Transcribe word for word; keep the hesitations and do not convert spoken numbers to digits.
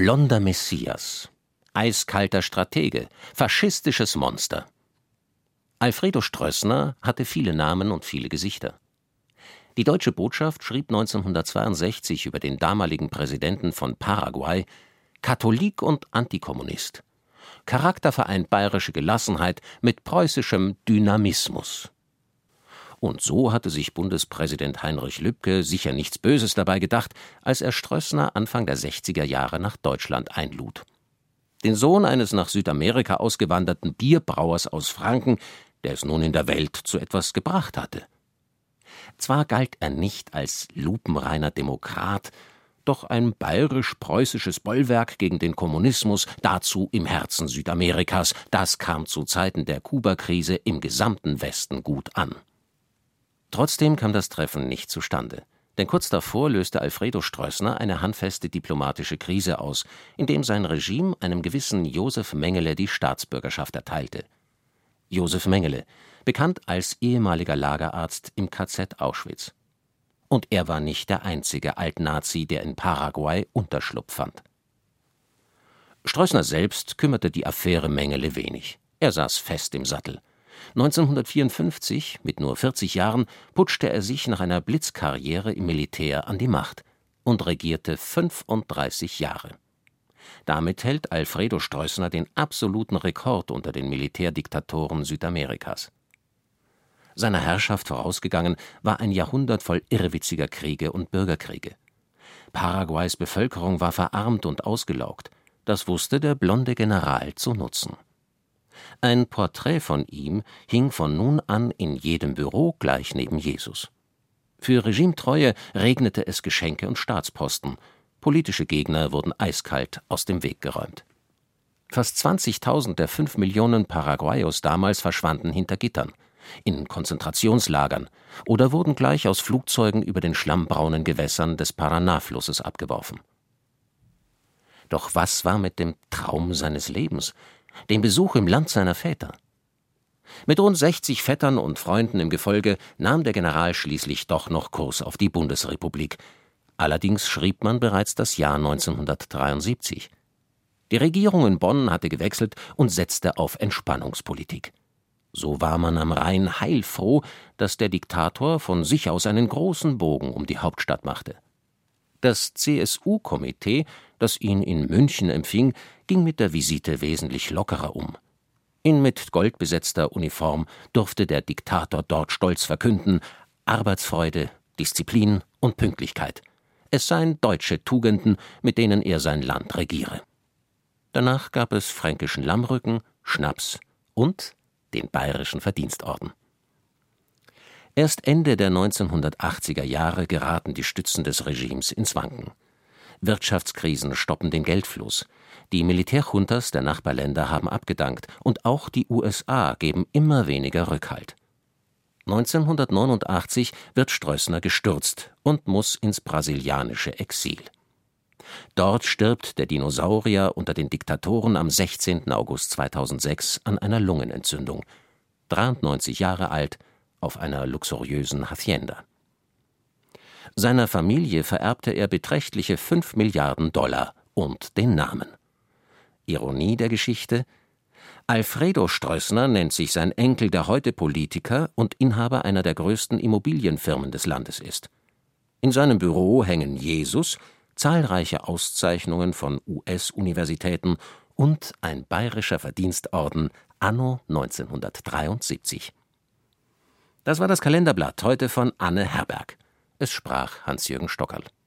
Blonder Messias, eiskalter Stratege, faschistisches Monster. Alfredo Stroessner hatte viele Namen und viele Gesichter. Die deutsche Botschaft schrieb neunzehnhundertzweiundsechzig über den damaligen Präsidenten von Paraguay: Katholik und Antikommunist. Charakter vereint bayerische Gelassenheit mit preußischem Dynamismus. Und so hatte sich Bundespräsident Heinrich Lübke sicher nichts Böses dabei gedacht, als er Stroessner Anfang der sechziger Jahre nach Deutschland einlud. Den Sohn eines nach Südamerika ausgewanderten Bierbrauers aus Franken, der es nun in der Welt zu etwas gebracht hatte. Zwar galt er nicht als lupenreiner Demokrat, doch ein bayerisch-preußisches Bollwerk gegen den Kommunismus, dazu im Herzen Südamerikas, das kam zu Zeiten der Kubakrise im gesamten Westen gut an. Trotzdem kam das Treffen nicht zustande, denn kurz davor löste Alfredo Stroessner eine handfeste diplomatische Krise aus, indem sein Regime einem gewissen Josef Mengele die Staatsbürgerschaft erteilte. Josef Mengele, bekannt als ehemaliger Lagerarzt im K Z Auschwitz. Und er war nicht der einzige Altnazi, der in Paraguay Unterschlupf fand. Stroessner selbst kümmerte die Affäre Mengele wenig. Er saß fest im Sattel. neunzehnhundertvierundfünfzig, mit nur vierzig Jahren, putschte er sich nach einer Blitzkarriere im Militär an die Macht und regierte fünfunddreißig Jahre. Damit hält Alfredo Stroessner den absoluten Rekord unter den Militärdiktatoren Südamerikas. Seiner Herrschaft vorausgegangen war ein Jahrhundert voll irrwitziger Kriege und Bürgerkriege. Paraguays Bevölkerung war verarmt und ausgelaugt. Das wusste der blonde General zu nutzen. Ein Porträt von ihm hing von nun an in jedem Büro gleich neben Jesus. Für Regimetreue regnete es Geschenke und Staatsposten. Politische Gegner wurden eiskalt aus dem Weg geräumt. Fast zwanzigtausend der fünf Millionen Paraguayos damals verschwanden hinter Gittern, in Konzentrationslagern oder wurden gleich aus Flugzeugen über den schlammbraunen Gewässern des Paraná-Flusses abgeworfen. Doch was war mit dem Traum seines Lebens, dem Besuch im Land seiner Väter? Mit rund sechzig Vettern und Freunden im Gefolge nahm der General schließlich doch noch Kurs auf die Bundesrepublik. Allerdings schrieb man bereits das Jahr neunzehnhundertdreiundsiebzig. Die Regierung in Bonn hatte gewechselt und setzte auf Entspannungspolitik. So war man am Rhein heilfroh, dass der Diktator von sich aus einen großen Bogen um die Hauptstadt machte. Das C S U-Komitee, das ihn in München empfing, ging mit der Visite wesentlich lockerer um. In mit Gold besetzter Uniform durfte der Diktator dort stolz verkünden: Arbeitsfreude, Disziplin und Pünktlichkeit. Es seien deutsche Tugenden, mit denen er sein Land regiere. Danach gab es fränkischen Lammrücken, Schnaps und den Bayerischen Verdienstorden. Erst Ende der neunzehnhundertachtziger Jahre geraten die Stützen des Regimes ins Wanken. Wirtschaftskrisen stoppen den Geldfluss. Die Militärjuntas der Nachbarländer haben abgedankt und auch die U S A geben immer weniger Rückhalt. neunzehnhundertneunundachtzig wird Stroessner gestürzt und muss ins brasilianische Exil. Dort stirbt der Dinosaurier unter den Diktatoren am sechzehnten August zweitausendsechs an einer Lungenentzündung. dreiundneunzig Jahre alt, auf einer luxuriösen Hacienda. Seiner Familie vererbte er beträchtliche fünf Milliarden Dollar und den Namen. Ironie der Geschichte: Alfredo Stroessner nennt sich sein Enkel, der heute Politiker und Inhaber einer der größten Immobilienfirmen des Landes ist. In seinem Büro hängen Jesus, zahlreiche Auszeichnungen von U S-Universitäten und ein bayerischer Verdienstorden anno neunzehnhundertdreiundsiebzig. Das war das Kalenderblatt, heute von Anne Herberg. Es sprach Hans-Jürgen Stockerl.